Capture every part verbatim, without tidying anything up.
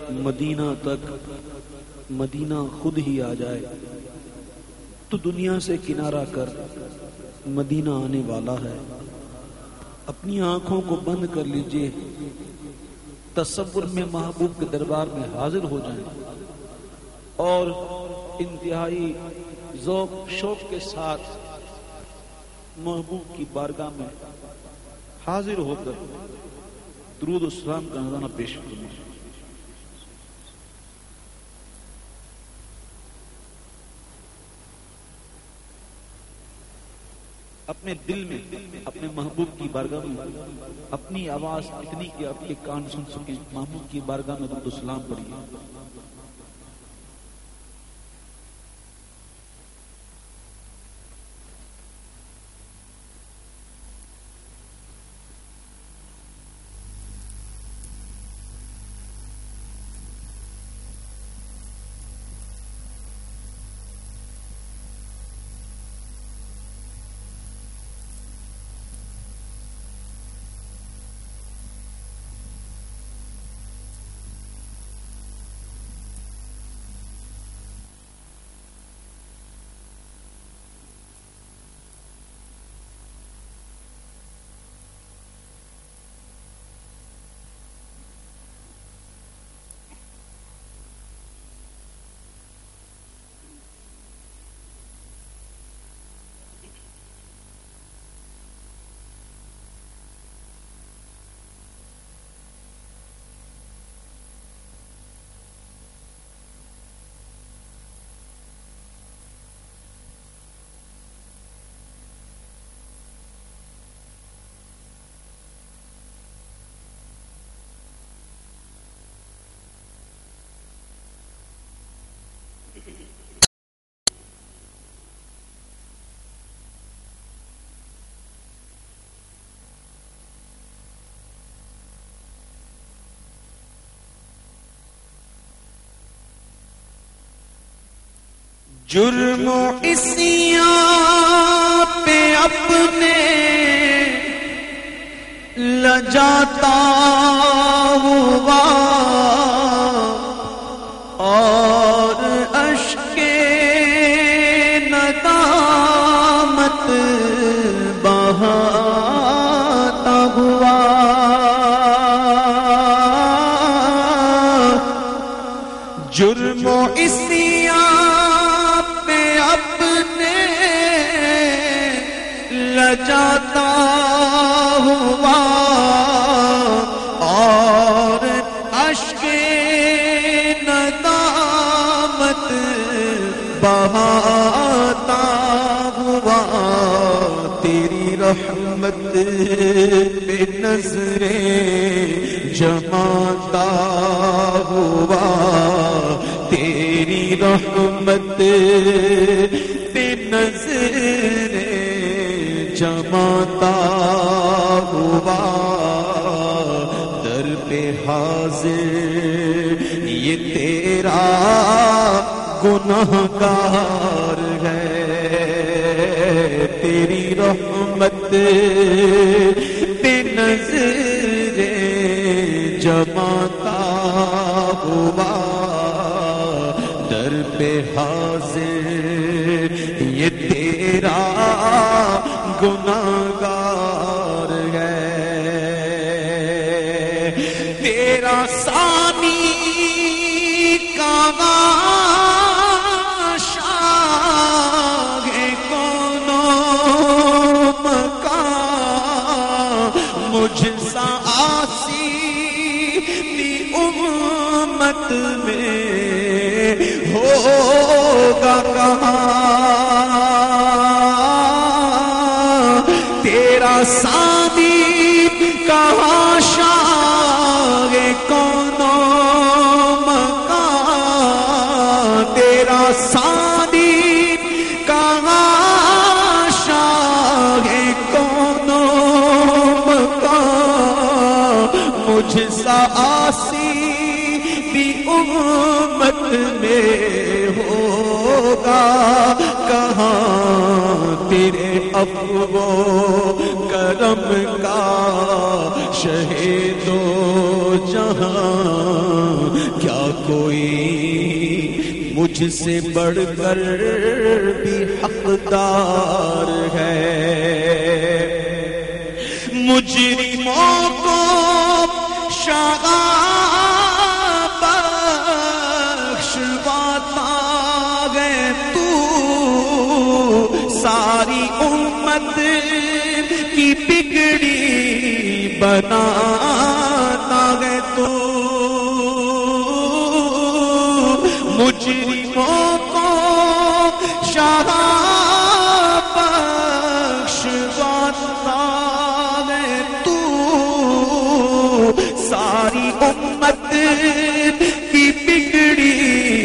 مدینہ تک مدینہ خود ہی آ جائے تو دنیا سے کنارہ کر مدینہ آنے والا ہے. اپنی آنکھوں کو بند کر لیجئے، تصور میں محبوب کے دربار میں حاضر ہو جائیں اور انتہائی ذوق شوق کے ساتھ محبوب کی بارگاہ میں حاضر ہو کر درود و سلام کا نذرانہ پیش فرمائیں. اپنے دل میں اپنے محبوب کی بارگاہ میں اپنی آواز اتنی کہ آپ کے کان سن سکیں، محبوب کی بارگاہ میں درود و سلام پڑھیے. جرم و عصیاں پہ اپنے لجاتا ہوا اور اشک ندامت بہاتا ہوا جرم و عصیاں جاتا ہوا اور اشک ندامت بہاتا ہوا تیری رحمت پہ نظریں جماتا ہوا تیری رحمت پہ نظریں جماتا ہوا در پہ حاضر یہ تیرا گنہگار ہے تیری رحمت پہ نظریں جماتا ہوا در پہ حاضر یہ تیرا گناہگار ہے تیرا ثانی کعبہ شاہ کونو مکان مجھ سا آسی بھی امت میں ہوگا کہاں تیرا سادی کہاں شاہ کونو مکان تیرا سادی کہاں شاہ کونو مکان مجھ سا آسی بھی امت میں ہوگا کہاں تیرے عفو و کرم کا شہید و جہاں کیا کوئی مجھ سے بڑھ کر بھی حقدار ہے. مجرموں کو شغاب بخشواتا ہے تو، ساری امت کی بگڑی بناتا ہے تو. مجرموں کو شغاب بخشواتا ہے تو، ساری امت کی بگڑی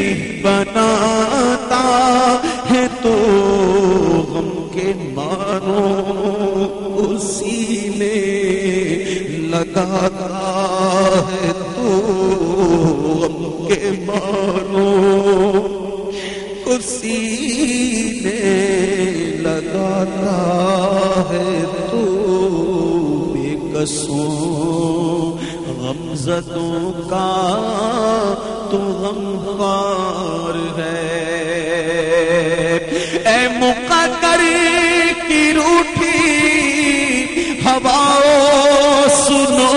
بناتا ہے تو. غم کے مارو اسی نے لگاتا ہے تو، غم کے مارو اسی نے لگاتا ہے تو. بے قصوں غمزدوں کا تو غمخوار ہے. اے مقدر کی روٹھی ہواؤں سنو،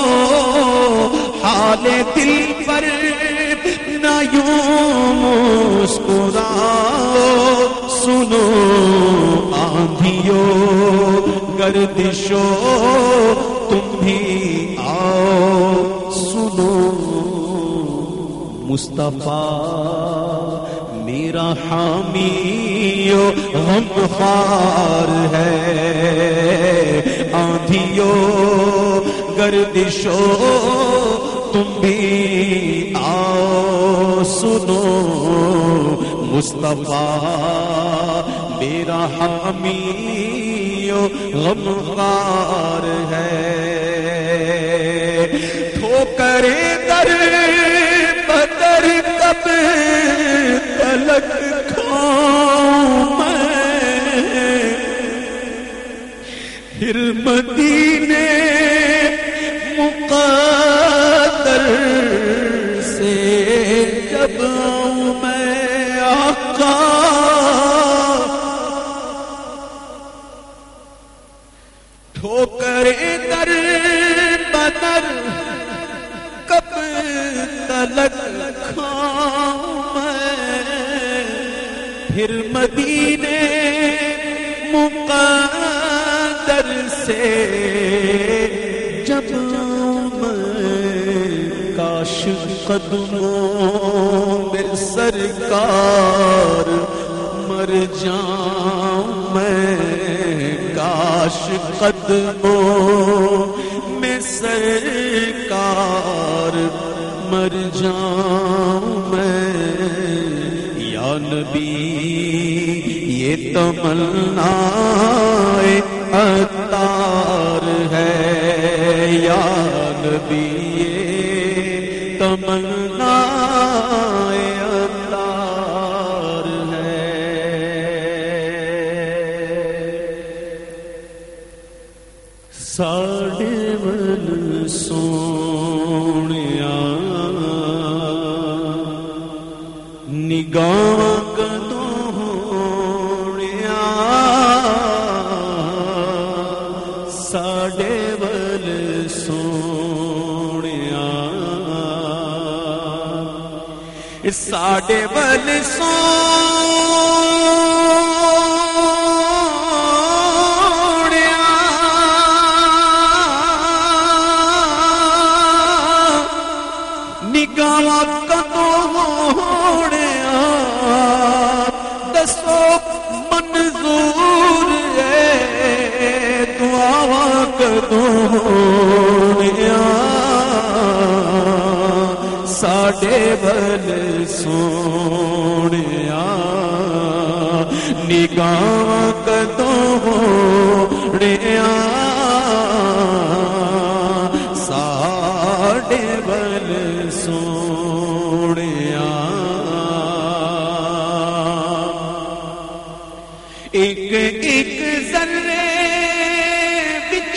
حال دل پر نہ یوں مسکراؤ. سنو آندھیوں گردشوں تم بھی آؤ. سنو مصطفیٰ میرا حامی و غمخوار ہے. آندھیوں گردشوں تم بھی آؤ. سنو مصطفیٰ میرا حامی و غمخوار ہے. ٹھوکرے در بدر کب تلک کھاؤں میں، پھر مدینے مقدر سے جب آؤں میں آقا. ٹھوکرے در بدر کب تلک کھاؤں میں، پھر مدینے مقدر سے جب میں کاش قدموں میں سرکار مر جاؤں میں. کاش قدموں میں سرکار مر جاؤں میں. یا نبی یہ تمنا عطار ہے. یا نبی یہ تمنا عطار ہے. ساڑے من سونیا نگاہ کدوں ہونیا، ساڑے ول سونیا ساڑے ول سونیا نگاہ کدوں ہونیا. دسو منظور ہے دعا کدوں ہونیا. ساڈے ول سونیا نگاہ کدوں ہونیا. ساڈے ول سونیا ایک ایک ذرے بچ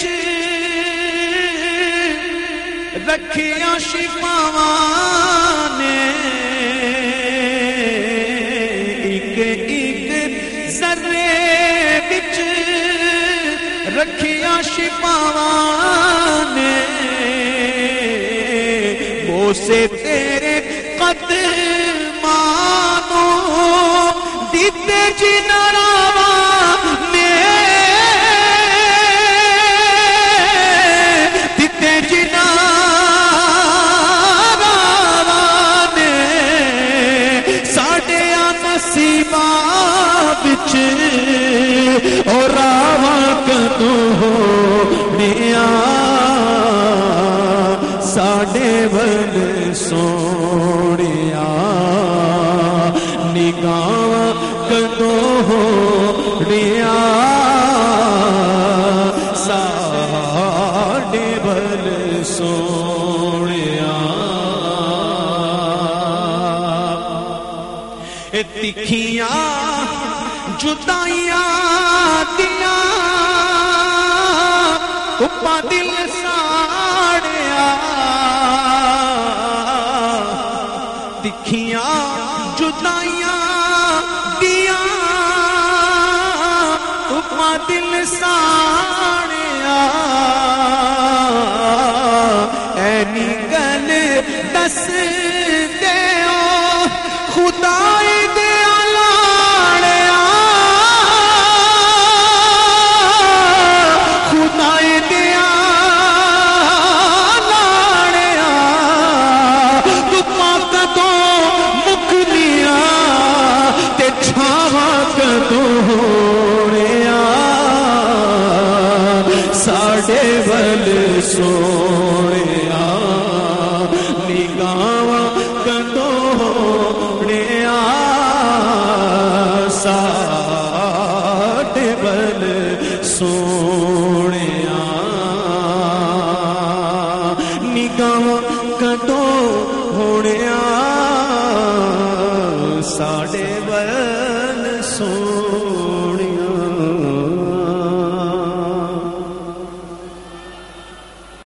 رکھیا شفاواں نے سے تیرے قدمانو دیتے جنراوا میں دیتے جنراوا نے ساڑے نصیبہ بچ اور راوا کدوں ہوڑیا ساڑے ول سوڑیا نگاہ کدوں ہوڑیا ساڑے ول سوڑیا تکھیاں جدائیاں دیا کپا دل ساڑیا تکھیاں جدائیاں دیا کپا دل ساڑیا اینی گل دس دیو خدائی دیا لاڑیا خدائی دیا لاڑیا تپا کدوں مکنیا تے چھاوا کدوں ہوڑیا ساڑے ول سوڑیا نگاہ کدوں ہوڑیا ساڑے ول سوڑیا نگاہ کدوں ہوڑیا ساڑے ول سوڑیا